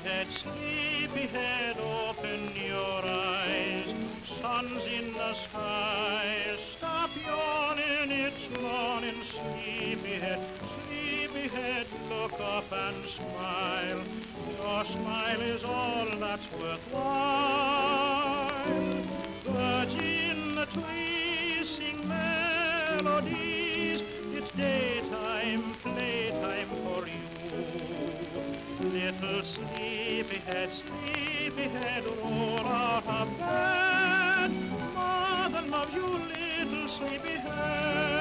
sleepyhead, open your eyes. Sun's in the sky, stop yawning, it's morning. Sleepyhead, sleepyhead, look up and smile. Your smile is all that's worthwhile. Birds in the trees sing melodies. It's daytime, playtime for you. Little sleepyhead, sleepyhead, roll out of bed. Mother loves you, little sleepyhead.